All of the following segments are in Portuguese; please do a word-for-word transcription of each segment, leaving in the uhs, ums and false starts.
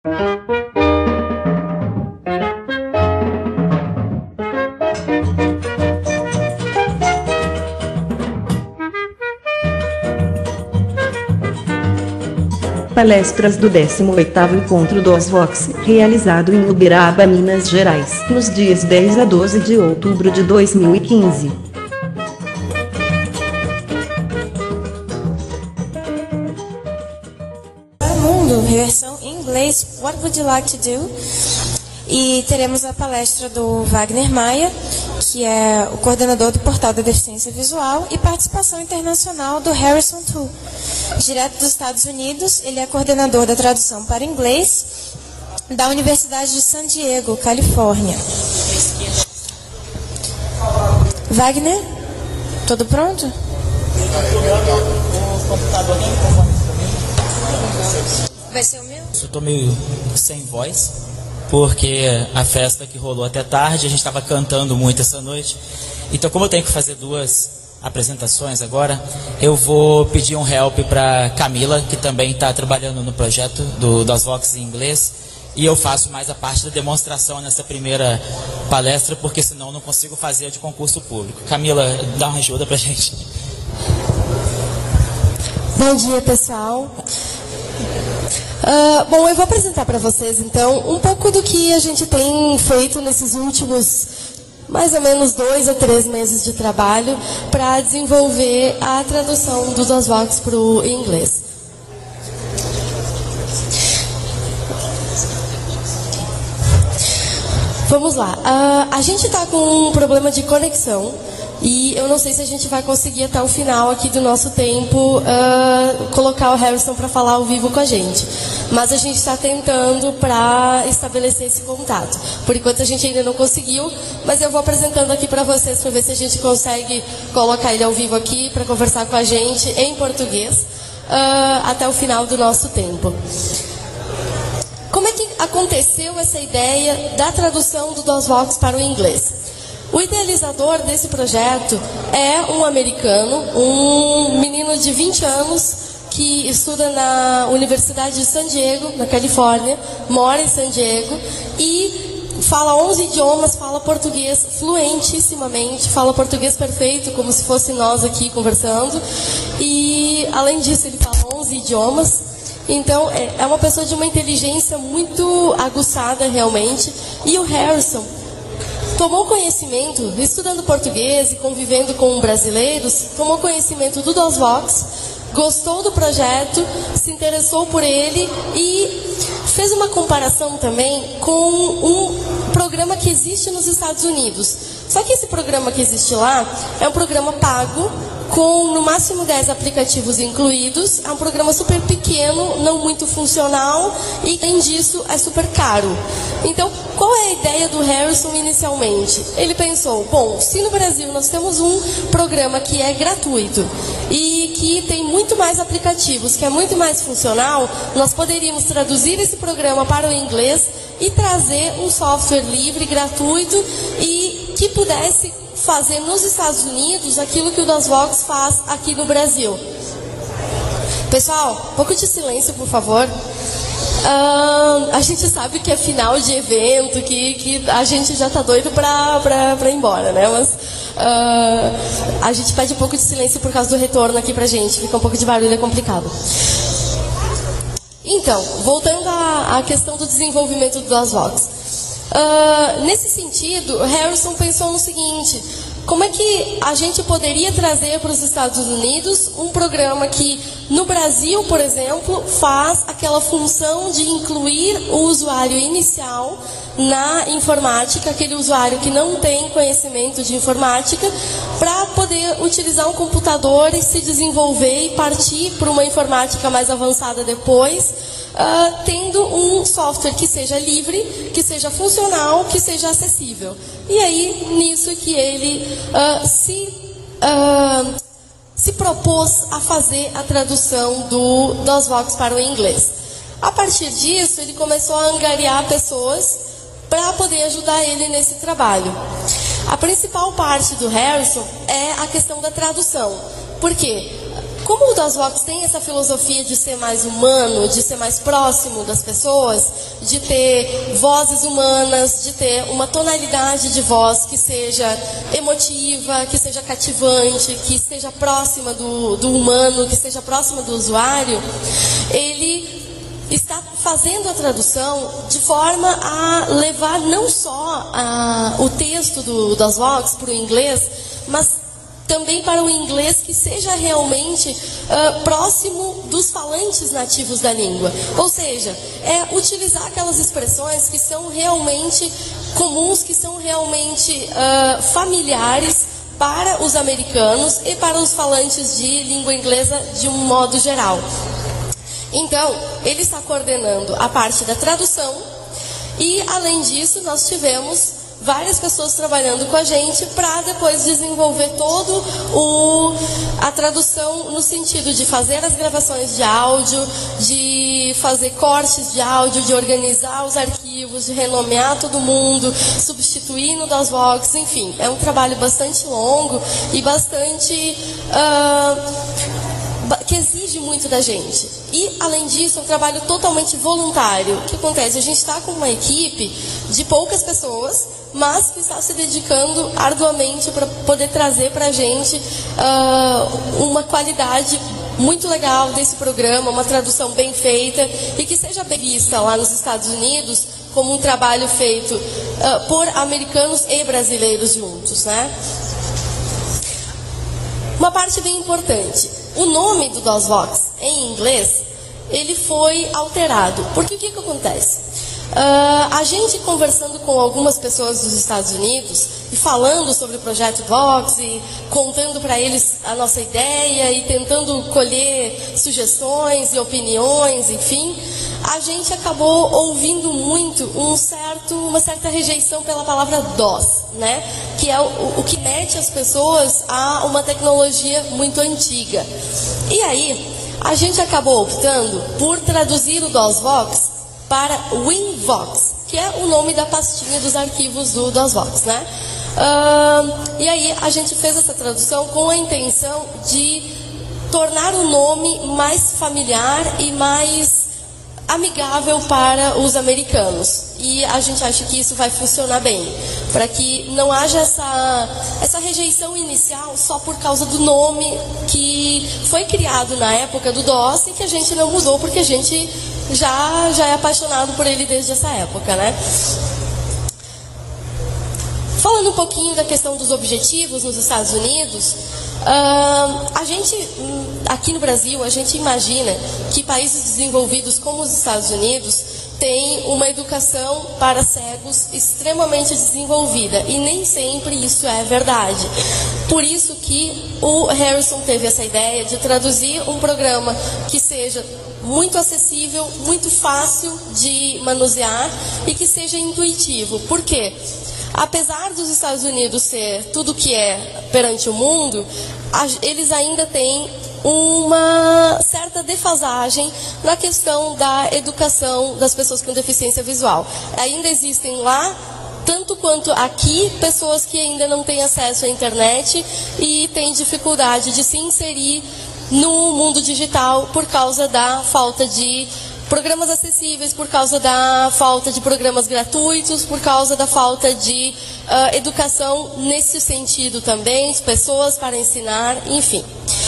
Palestras do décimo oitavo Encontro dos Vox, realizado em Uberaba, Minas Gerais, nos dias dez a doze de outubro de dois mil e quinze. Mundo, versão em inglês, What Would You Like to Do? E teremos a palestra do Wagner Maia, que é o coordenador do Portal da Deficiência Visual, e participação internacional do Harrison Tu. Direto dos Estados Unidos, ele é coordenador da tradução para inglês da Universidade de San Diego, Califórnia. Wagner, tudo pronto? Vai ser o meu? Eu estou meio sem voz, porque a festa que rolou até tarde, a gente estava cantando muito essa noite. Então, como eu tenho que fazer duas apresentações agora, eu vou pedir um help para Camila, que também está trabalhando no projeto do, das Vox em inglês, e eu faço mais a parte da demonstração nessa primeira palestra, porque senão eu não consigo fazer de concurso público. Camila, dá uma ajuda para a gente. Bom dia, pessoal. Uh, bom, eu vou apresentar para vocês, então, um pouco do que a gente tem feito nesses últimos mais ou menos dois ou três meses de trabalho para desenvolver a tradução do DOSVox para o inglês. Vamos lá. Uh, a gente está com um problema de conexão e eu não sei se a gente vai conseguir até o final aqui do nosso tempo uh, colocar o Harrison para falar ao vivo com a gente. Mas a gente está tentando para estabelecer esse contato. Por enquanto a gente ainda não conseguiu, mas eu vou apresentando aqui para vocês para ver se a gente consegue colocar ele ao vivo aqui para conversar com a gente em português uh, até o final do nosso tempo. Como é que aconteceu essa ideia da tradução do DOSVox para o inglês? O idealizador desse projeto é um americano, um menino de vinte anos, que estuda na Universidade de San Diego, na Califórnia, mora em San Diego e fala onze idiomas, fala português fluentissimamente, fala português perfeito, como se fosse nós aqui conversando. E, além disso, ele fala onze idiomas. Então, é uma pessoa de uma inteligência muito aguçada, realmente. E o Harrison tomou conhecimento, estudando português e convivendo com brasileiros, tomou conhecimento do DOSVox, gostou do projeto, se interessou por ele e fez uma comparação também com um programa que existe nos Estados Unidos. Só que esse programa que existe lá é um programa pago, com no máximo dez aplicativos incluídos. É um programa super pequeno, não muito funcional e, além disso, é super caro. Então, qual é a ideia do Harrison inicialmente? Ele pensou, bom, se no Brasil nós temos um programa que é gratuito e que tem muito mais aplicativos, que é muito mais funcional, nós poderíamos traduzir esse programa para o inglês e trazer um software livre, gratuito e que pudesse fazer nos Estados Unidos aquilo que o DOSVox faz aqui no Brasil. Pessoal, um pouco de silêncio, por favor. Uh, a gente sabe que é final de evento, que, que a gente já está doido para ir embora, né? Mas uh, a gente pede um pouco de silêncio por causa do retorno aqui pra gente. Fica um pouco de barulho, é complicado. Então, voltando à, à questão do desenvolvimento do DOSVox. Uh, nesse sentido, Harrison pensou no seguinte: como é que a gente poderia trazer para os Estados Unidos um programa que, no Brasil, por exemplo, faz aquela função de incluir o usuário inicial na informática, aquele usuário que não tem conhecimento de informática, para poder utilizar um computador e se desenvolver e partir para uma informática mais avançada depois, Uh, tendo um software que seja livre, que seja funcional, que seja acessível. E aí, nisso que ele uh, se, uh, se propôs a fazer a tradução do DOSVox para o inglês. A partir disso, ele começou a angariar pessoas para poder ajudar ele nesse trabalho. A principal parte do Harrison é a questão da tradução. Por quê? como o DOSVox tem essa filosofia de ser mais humano, de ser mais próximo das pessoas, de ter vozes humanas, de ter uma tonalidade de voz que seja emotiva, que seja cativante, que esteja próxima do, do humano, que esteja próxima do usuário, ele está fazendo a tradução de forma a levar não só a, o texto do DOSVox para o inglês, mas também para o inglês que seja realmente uh, próximo dos falantes nativos da língua. Ou seja, é utilizar aquelas expressões que são realmente comuns, que são realmente uh, familiares para os americanos e para os falantes de língua inglesa de um modo geral. Então, ele está coordenando a parte da tradução e, além disso, nós tivemos várias pessoas trabalhando com a gente para depois desenvolver todo o, a tradução no sentido de fazer as gravações de áudio, de fazer cortes de áudio, de organizar os arquivos, de renomear todo mundo, substituir no DOSVox, enfim, é um trabalho bastante longo e bastante uh, que exige muito da gente. E, além disso, é um trabalho totalmente voluntário. O que acontece? A gente está com uma equipe de poucas pessoas, mas que está se dedicando arduamente para poder trazer para a gente uh, uma qualidade muito legal desse programa, uma tradução bem feita e que seja bem vista lá nos Estados Unidos como um trabalho feito uh, por americanos e brasileiros juntos, né? Uma parte bem importante, o nome do DOSVox em inglês, ele foi alterado, porque o que, que acontece? Uh, a gente conversando com algumas pessoas dos Estados Unidos e falando sobre o projeto Vox e contando para eles a nossa ideia e tentando colher sugestões e opiniões, enfim, a gente acabou ouvindo muito um certo, uma certa rejeição pela palavra DOS, né? Que é o, o que mete as pessoas a uma tecnologia muito antiga. E aí, a gente acabou optando por traduzir o DOSVox para WinVox, que é o nome da pastinha dos arquivos do DOSVox, né? Uh, e aí a gente fez essa tradução com a intenção de tornar o nome mais familiar e mais amigável para os americanos. E a gente acha que isso vai funcionar bem, para que não haja essa, essa rejeição inicial só por causa do nome que foi criado na época do DOS e que a gente não mudou porque a gente já, já é apaixonado por ele desde essa época, né? Falando um pouquinho da questão dos objetivos nos Estados Unidos, uh, a gente, aqui no Brasil, a gente imagina que países desenvolvidos como os Estados Unidos têm uma educação para cegos extremamente desenvolvida, e nem sempre isso é verdade. Por isso que o Harrison teve essa ideia de traduzir um programa que seja muito acessível, muito fácil de manusear e que seja intuitivo. Por quê? Apesar dos Estados Unidos ser tudo que é perante o mundo, eles ainda têm uma certa defasagem na questão da educação das pessoas com deficiência visual. Ainda existem lá, tanto quanto aqui, pessoas que ainda não têm acesso à internet e têm dificuldade de se inserir no mundo digital por causa da falta de programas acessíveis, por causa da falta de programas gratuitos, por causa da falta de uh, educação nesse sentido também, de pessoas para ensinar, enfim.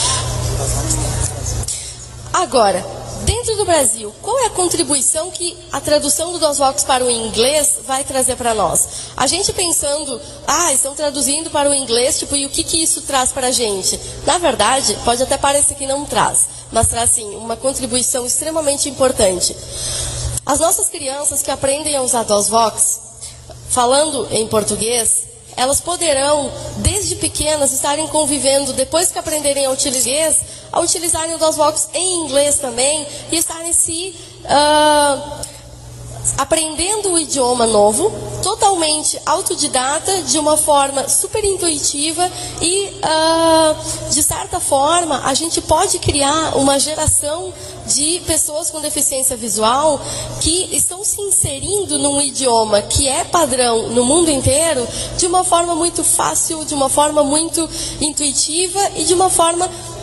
Agora, dentro do Brasil, qual é a contribuição que a tradução do DOSVox para o inglês vai trazer para nós? A gente pensando, ah, estão traduzindo para o inglês, tipo, e o que, que isso traz para a gente? Na verdade, pode até parecer que não traz, mas traz, sim, uma contribuição extremamente importante. As nossas crianças que aprendem a usar DOSVox, falando em português, elas poderão, desde pequenas, estarem convivendo, depois que aprenderem a utilizar, a utilizarem o DOSVox em inglês também, e estarem se uh, aprendendo o idioma novo, totalmente autodidata, de uma forma super intuitiva e, uh, de certa forma, a gente pode criar uma geração de pessoas com deficiência visual que estão se inserindo num idioma que é padrão no mundo inteiro de uma forma muito fácil, de uma forma muito intuitiva e de uma forma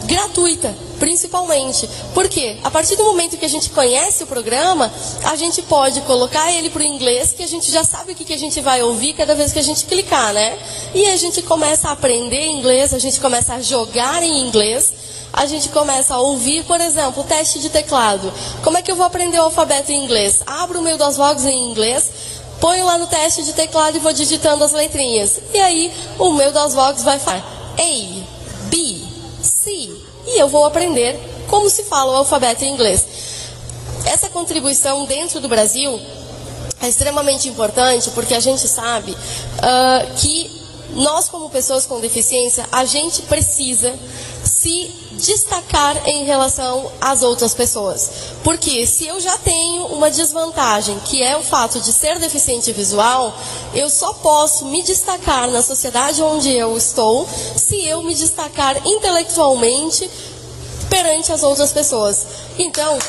gratuita, principalmente. Por quê? A partir do momento que a gente conhece o programa, a gente pode colocar ele para o inglês, que a gente já sabe o que, que a gente vai ouvir cada vez que a gente clicar, né? E a gente começa a aprender inglês, a gente começa a jogar em inglês, a gente começa a ouvir, por exemplo, o teste de teclado. Como é que eu vou aprender o alfabeto em inglês? Abro o meu DOSVox em inglês, ponho lá no teste de teclado e vou digitando as letrinhas. E aí o meu DOSVox vai falar A, B, C. E eu vou aprender como se fala o alfabeto em inglês. Essa contribuição dentro do Brasil é extremamente importante, porque a gente sabe uh, que nós, como pessoas com deficiência, a gente precisa se destacar em relação às outras pessoas. Porque se eu já tenho uma desvantagem, que é o fato de ser deficiente visual, eu só posso me destacar na sociedade onde eu estou se eu me destacar intelectualmente perante as outras pessoas. Então,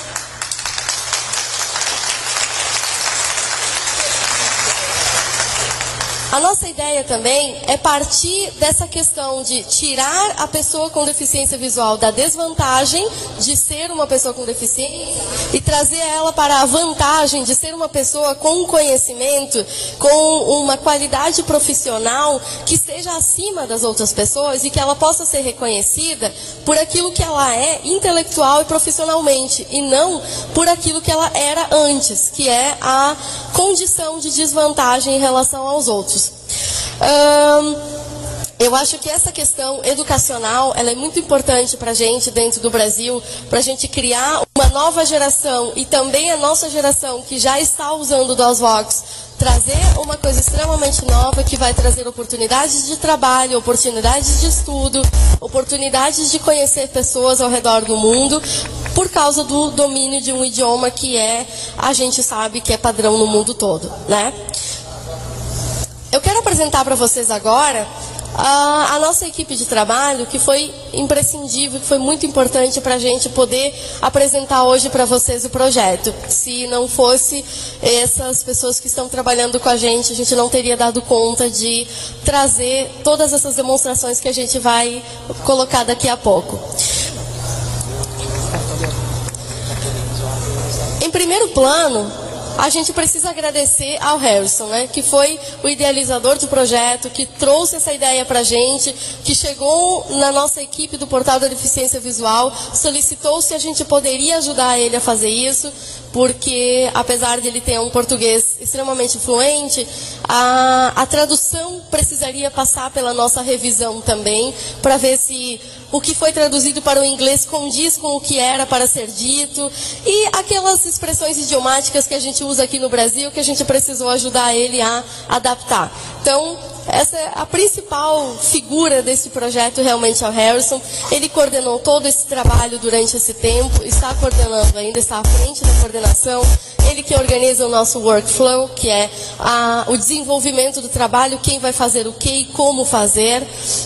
a nossa ideia também é partir dessa questão de tirar a pessoa com deficiência visual da desvantagem de ser uma pessoa com deficiência e trazer ela para a vantagem de ser uma pessoa com um conhecimento, com uma qualidade profissional que esteja acima das outras pessoas e que ela possa ser reconhecida por aquilo que ela é intelectual e profissionalmente, e não por aquilo que ela era antes, que é a condição de desvantagem em relação aos outros. Hum, eu acho que essa questão educacional ela é muito importante para a gente dentro do Brasil, para a gente criar uma nova geração e também a nossa geração que já está usando o DOSVox, trazer uma coisa extremamente nova que vai trazer oportunidades de trabalho, oportunidades de estudo, oportunidades de conhecer pessoas ao redor do mundo, por causa do domínio de um idioma que é, a gente sabe que é padrão no mundo todo, né? Eu quero apresentar para vocês agora a, a nossa equipe de trabalho, que foi imprescindível, que foi muito importante para a gente poder apresentar hoje para vocês o projeto. Se não fosse essas pessoas que estão trabalhando com a gente, a gente não teria dado conta de trazer todas essas demonstrações que a gente vai colocar daqui a pouco. Em primeiro plano, a gente precisa agradecer ao Harrison, né, que foi o idealizador do projeto, que trouxe essa ideia para a gente, que chegou na nossa equipe do Portal da Deficiência Visual, solicitou se a gente poderia ajudar ele a fazer isso, porque apesar de ele ter um português extremamente fluente, a, a tradução precisaria passar pela nossa revisão também, para ver se o que foi traduzido para o inglês condiz com o que era para ser dito, e aquelas expressões idiomáticas que a gente usa aqui no Brasil, que a gente precisou ajudar ele a adaptar. Então, essa é a principal figura desse projeto, realmente, é o Harrison. Ele coordenou todo esse trabalho durante esse tempo, está coordenando ainda, está à frente da coordenação. Ele que organiza o nosso workflow, que é a, o desenvolvimento do trabalho, quem vai fazer o que e como fazer.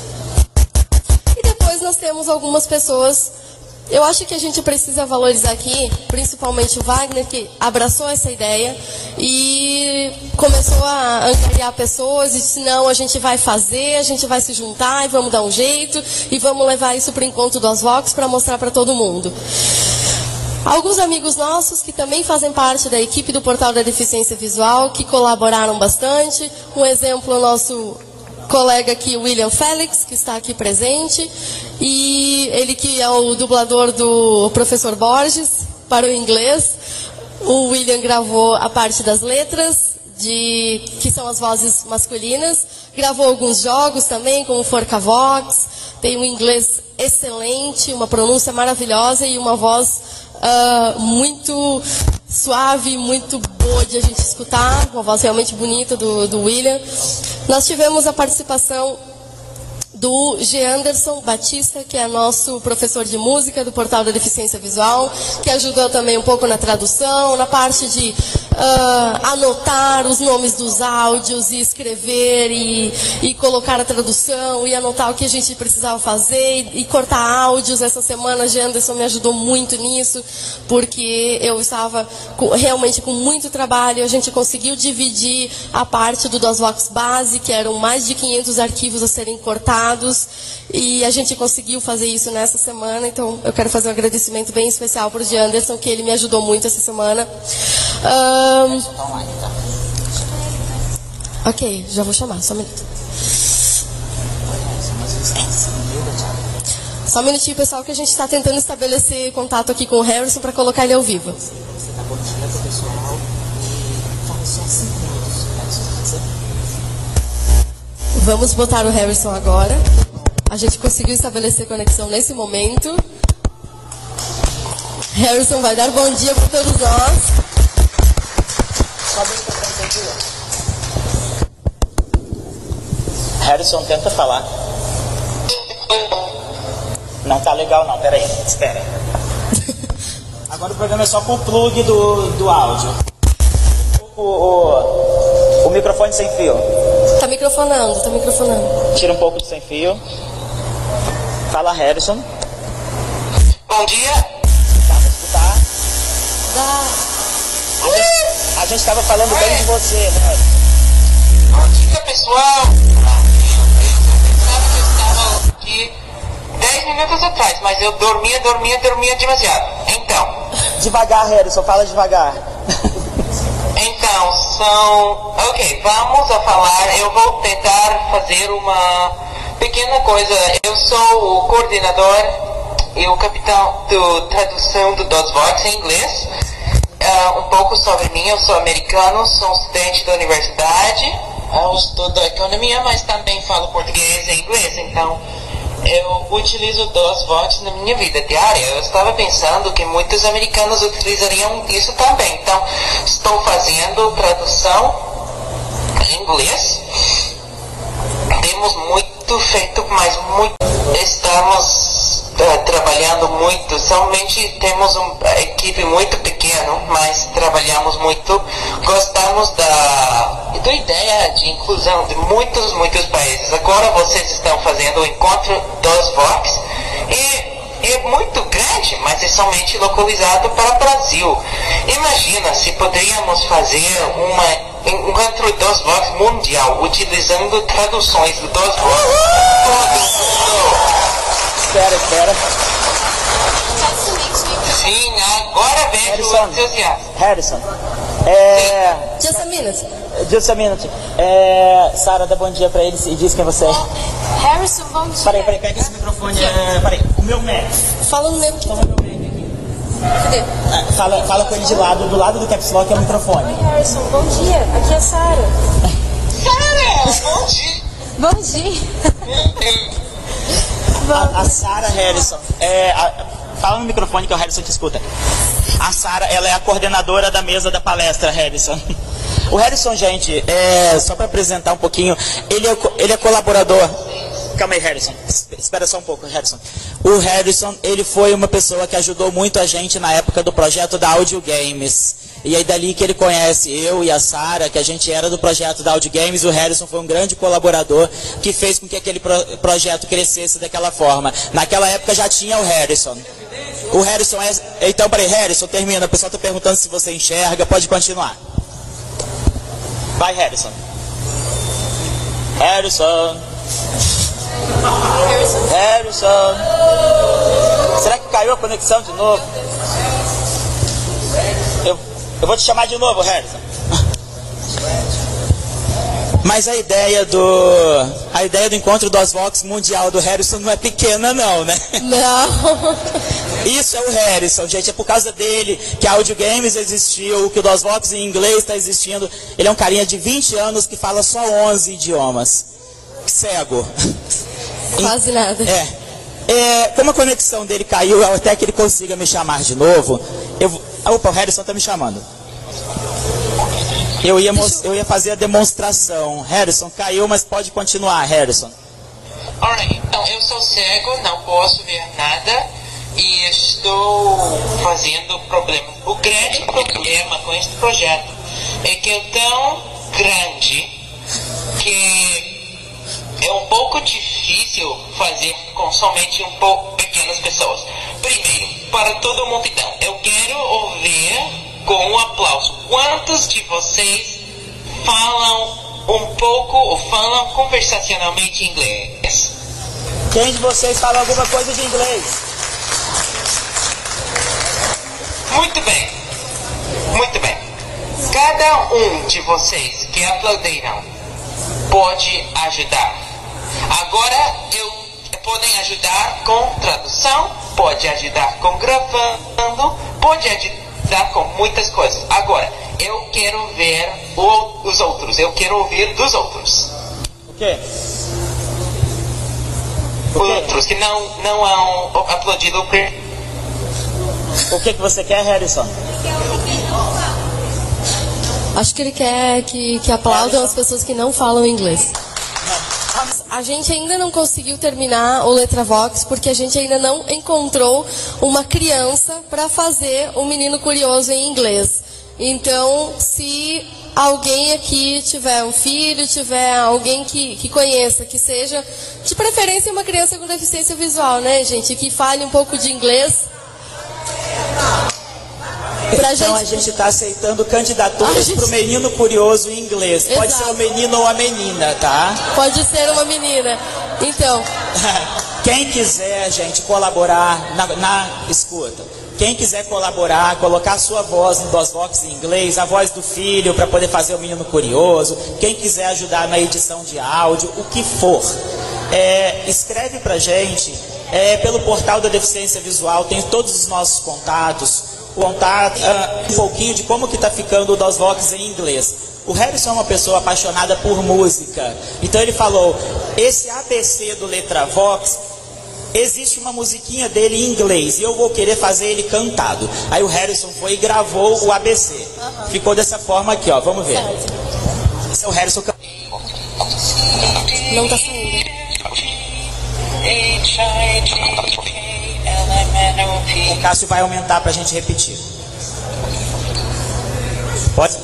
E depois nós temos algumas pessoas. Eu acho que a gente precisa valorizar aqui, principalmente o Wagner, que abraçou essa ideia e começou a angariar pessoas e disse, não, a gente vai fazer, a gente vai se juntar e vamos dar um jeito e vamos levar isso para o encontro do DOSVox para mostrar para todo mundo. Alguns amigos nossos que também fazem parte da equipe do Portal da Deficiência Visual, que colaboraram bastante. Um exemplo é o nosso colega aqui, William Félix, que está aqui presente, e ele que é o dublador do professor Borges para o inglês. O William gravou a parte das letras, de, que são as vozes masculinas, gravou alguns jogos também, como Forcavox, tem um inglês excelente, uma pronúncia maravilhosa e uma voz uh, muito suave, muito boa de a gente escutar, uma voz realmente bonita do, do William. Nós tivemos a participação do G. Anderson Batista, que é nosso professor de música do Portal da Deficiência Visual, que ajudou também um pouco na tradução, na parte de uh, anotar os nomes dos áudios e escrever e, e colocar a tradução e anotar o que a gente precisava fazer e, e cortar áudios. Essa semana a Janderson me ajudou muito nisso, porque eu estava com, realmente com muito trabalho. A gente conseguiu dividir a parte do DOSVox base, que eram mais de quinhentos arquivos a serem cortados, e a gente conseguiu fazer isso nessa semana. Então eu quero fazer um agradecimento bem especial para o Janderson, que ele me ajudou muito essa semana. Um... Ok, já vou chamar, só um minuto. Só um minutinho, pessoal, que a gente está tentando estabelecer contato aqui com o Harrison para colocar ele ao vivo. Vamos botar o Harrison agora. A gente conseguiu estabelecer conexão nesse momento. Harrison vai dar bom dia para todos nós. Harrison, tenta falar. Não tá legal não, peraí, espera. Agora o programa é só com o plug do, do áudio. O, o, o microfone sem fio. Tá microfonando, tá microfonando. Tira um pouco do sem fio. Fala, Harrison. Bom dia. Dá pra escutar? Dá. A gente, a gente tava falando bem de você, né? Bom dia, pessoal. Sabe que eu estava aqui dez minutos atrás, mas eu dormia, dormia, dormia demasiado. Então. Devagar, Harrison, fala devagar. Então, são... Ok, vamos a falar. Eu vou tentar fazer uma pequena coisa. Eu sou o coordenador e o capitão da tradução do DOSVox em inglês. Uh, um pouco sobre mim. Eu sou americano, sou estudante da universidade. Eu estudo economia, mas também falo português e inglês. Então, eu utilizo DOSVox na minha vida diária. Eu estava pensando que muitos americanos utilizariam isso também. Então, estou fazendo tradução em inglês. Temos muito feito, mas muito. Estamos uh, trabalhando muito. Somente temos uma equipe muito pequena, mas trabalhamos muito. Gostamos da, da ideia de inclusão de muitos, muitos países. Agora vocês estão fazendo o encontro DOSVox e é muito grande, mas é somente localizado para o Brasil. Imagina se poderíamos fazer uma um encontro DOSVox mundial, utilizando traduções do DOSVox. Espera, espera. Sim, agora vejo o entusiasmo. Harrison, é... Just a minute. Just a minute. É... Sara, dá bom dia pra eles e diz quem você é. Harrison, bom dia. Peraí, peraí, pega esse microfone. É... Peraí, o meu Mac. Fala no meu. Toma meu Mac aqui. Cadê? É, fala, fala com ele de lado, do lado do caps lock é o microfone. Oi, Harrison, bom dia. Aqui é a Sara. Sara, bom dia. Bom dia. A, a Sara Harrison, é, a, fala no microfone que o Harrison te escuta. A Sara, ela é a coordenadora da mesa da palestra, Harrison. O Harrison, gente, é, só para apresentar um pouquinho, ele é, ele é colaborador. Calma aí, Harrison. Espera só um pouco, Harrison. O Harrison, ele foi uma pessoa que ajudou muito a gente na época do projeto da Audio Games. E aí dali que ele conhece eu e a Sara, que a gente era do projeto da Audio Games. O Harrison foi um grande colaborador que fez com que aquele pro projeto crescesse daquela forma. Naquela época já tinha o Harrison. O Harrison é... Então, peraí, Harrison, termina. O pessoal está perguntando se você enxerga. Pode continuar. Vai, Harrison. Harrison. Harrison. Será que caiu a conexão de novo? Eu, eu vou te chamar de novo, Harrison. Mas a ideia do a ideia do encontro DOSVox mundial do Harrison não é pequena não, né? Não. Isso é o Harrison, gente, é por causa dele que a Audio Games existiu, que o DOSVox em inglês está existindo. Ele é um carinha de vinte anos que fala só onze idiomas. Cego. Quase nada. É. É, como a conexão dele caiu, até que ele consiga me chamar de novo, eu... Opa, o Harrison está me chamando. Eu ia, eu ia fazer a demonstração. Harrison, caiu, mas pode continuar, Harrison. Alright, então eu sou cego, não posso ver nada e estou fazendo problemas. O grande problema com este projeto é que é tão grande que é um pouco difícil fazer com somente um pouco pequenas pessoas. Primeiro, para toda a multidão, eu quero ouvir com um aplauso quantos de vocês falam um pouco ou falam conversacionalmente inglês. Quem de vocês fala alguma coisa de inglês? Muito bem, muito bem. Cada um de vocês que aplaudiram pode ajudar. Agora eu podem ajudar com tradução, pode ajudar com gravando, pode ajudar com muitas coisas. Agora eu quero ver o, os outros, eu quero ouvir dos outros. O quê? Outros que não não hão aplaudido o primeiro. O que que você quer, Harrison? Acho que ele quer que, que aplaudam as pessoas que não falam inglês. A gente ainda não conseguiu terminar o Letravox porque a gente ainda não encontrou uma criança para fazer o Menino Curioso em inglês. Então, se alguém aqui tiver um filho, tiver alguém que, que conheça, que seja, de preferência, uma criança com deficiência visual, né, gente? Que fale um pouco de inglês. Pra Então gente... a gente está aceitando candidaturas gente... para o Menino Curioso em inglês. Exato. Pode ser o menino ou a menina, tá? Pode ser uma menina. Então... Quem quiser, gente, colaborar na, na escuta. Quem quiser colaborar, colocar a sua voz no DOSVox em inglês, a voz do filho para poder fazer o Menino Curioso, quem quiser ajudar na edição de áudio, o que for, é, escreve pra gente é, pelo portal da deficiência visual, tem todos os nossos contatos, contato, uh, um pouquinho de como que está ficando o DOSVox em inglês. O Harrison é uma pessoa apaixonada por música, então ele falou, esse A B C do Letravox, existe uma musiquinha dele em inglês e eu vou querer fazer ele cantado. Aí o Harrison foi e gravou o A B C. Uhum. Ficou dessa forma aqui, ó. Vamos ver. Esse é o Harrison cantando. Não tá saindo. O Cássio vai aumentar pra gente repetir. Pode?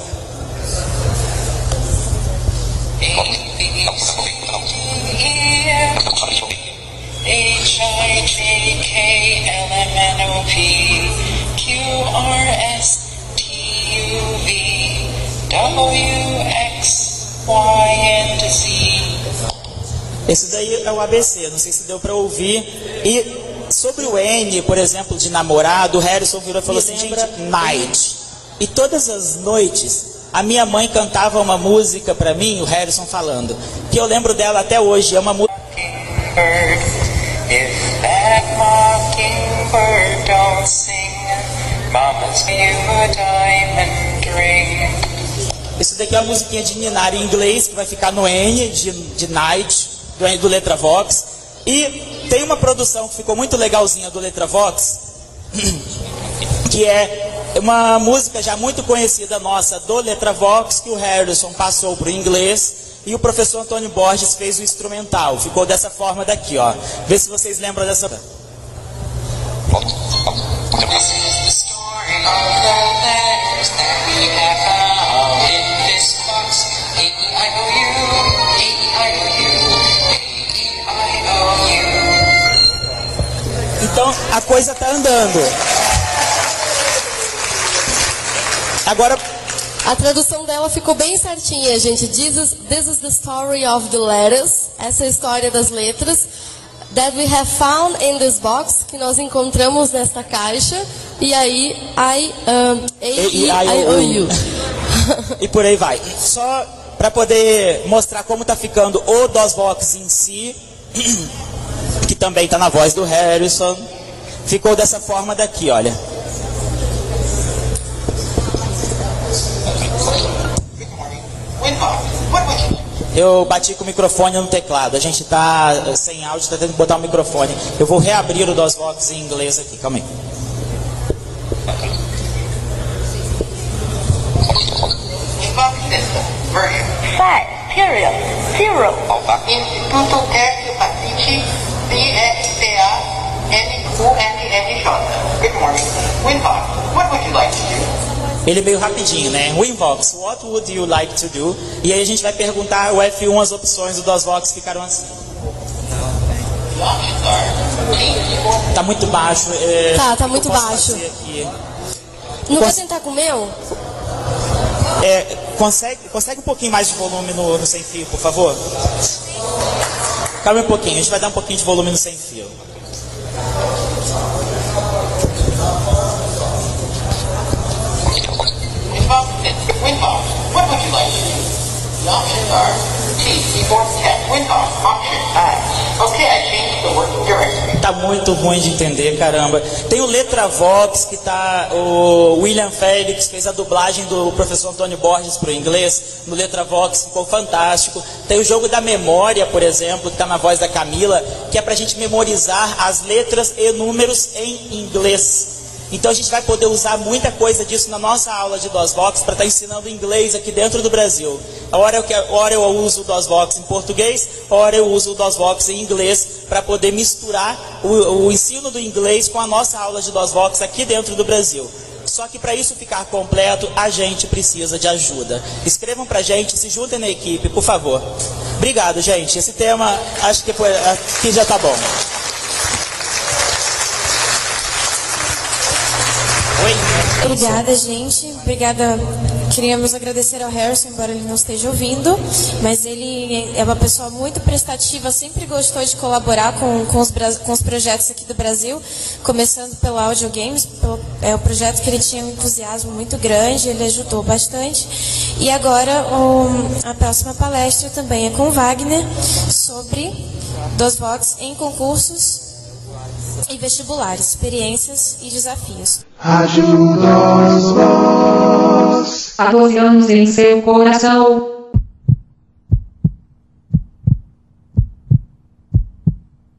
H I J K L M N O P Q R S T U V W X Y and Z. Esse daí é o A B C, não sei se deu para ouvir. E sobre o N, por exemplo, de namorado, o Harrison virou e falou assim, gente, night. E todas as noites, a minha mãe cantava uma música para mim, o Harrison falando, que eu lembro dela até hoje, é uma música... If that mockingbird don't sing, Mama's give you a diamond ring. Isso daqui é uma musiquinha de ninar em inglês, que vai ficar no N, de, de night, do, do Letravox. E tem uma produção que ficou muito legalzinha do Letravox, que é uma música já muito conhecida nossa do Letravox, que o Harrison passou para o inglês. E o professor Antônio Borges fez o instrumental. Ficou dessa forma daqui, ó. Vê se vocês lembram dessa... Então, a coisa tá andando. Agora... A tradução dela ficou bem certinha, gente. This is, this is the story of the letters. Essa é a história das letras. That we have found in this box. Que nós encontramos nesta caixa. E aí, I, um, A, E, I, O, U. E por aí vai. Só para poder mostrar como tá ficando o DOSVox em si, que também tá na voz do Harrison. Ficou dessa forma daqui, olha. Eu bati com o microfone no teclado. A gente tá sem áudio, está tendo que botar o microfone. Eu vou reabrir o DOSVox em inglês aqui. Calma aí. Five, period, zero. Instituto F. Pacici, D S C A, N Q N N J. Good morning. Winbach, what would you like to do? Ele é meio rapidinho, né? Winvox, what would you like to do? E aí a gente vai perguntar o F um, as opções do DOSVox ficaram assim. Tá muito baixo. É, tá, tá muito baixo. Não vai tentar com o meu? É, consegue, consegue um pouquinho mais de volume no, no sem fio, por favor? Calma um pouquinho, a gente vai dar um pouquinho de volume no sem fio. Windows, what would you like to do? The options are T, keyboard, tab, Windows, option I. Okay, I changed the working directory. Tá muito ruim de entender, caramba. Tem o LetraVox, que tá... O William Félix fez a dublagem do professor Antônio Borges para o inglês. No LetraVox ficou fantástico. Tem o jogo da memória, por exemplo, que tá na voz da Camila, que é pra gente memorizar as letras e números em inglês. Então a gente vai poder usar muita coisa disso na nossa aula de DOSVox para estar ensinando inglês aqui dentro do Brasil. A hora eu, hora eu uso o DOSVox em português, a hora eu uso o DOSVox em inglês para poder misturar o, o ensino do inglês com a nossa aula de DOSVox aqui dentro do Brasil. Só que para isso ficar completo, a gente precisa de ajuda. Escrevam para a gente, se juntem na equipe, por favor. Obrigado, gente. Esse tema, acho que foi, aqui já está bom. Obrigada, gente. Obrigada. Queríamos agradecer ao Harrison, embora ele não esteja ouvindo, mas ele é uma pessoa muito prestativa, sempre gostou de colaborar com, com, os, com os projetos aqui do Brasil, começando pelo Audio Games, pelo, é o projeto que ele tinha um entusiasmo muito grande, ele ajudou bastante. E agora um, a próxima palestra também é com Wagner, sobre DOSVox em concursos e vestibulares, experiências e desafios. Rádio DOSVox. Adoramos em seu coração.